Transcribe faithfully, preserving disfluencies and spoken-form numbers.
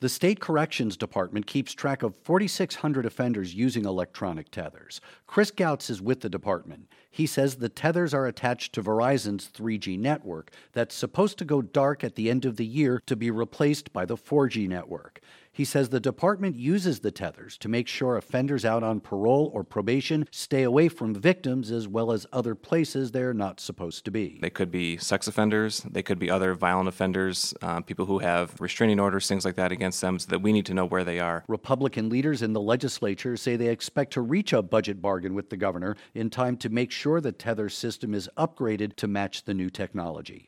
The State Corrections Department keeps track of four thousand six hundred offenders using electronic tethers. Chris Gautz is with the department. He says the tethers are attached to Verizon's three G network that's supposed to go dark at the end of the year to be replaced by the four G network. He says the department uses the tethers to make sure offenders out on parole or probation stay away from victims as well as other places they're not supposed to be. They could be sex offenders, they could be other violent offenders, uh, people who have restraining orders, things like that against them, so that we need to know where they are. Republican leaders in the legislature say they expect to reach a budget bargain with the governor in time to make sure the tether system is upgraded to match the new technology.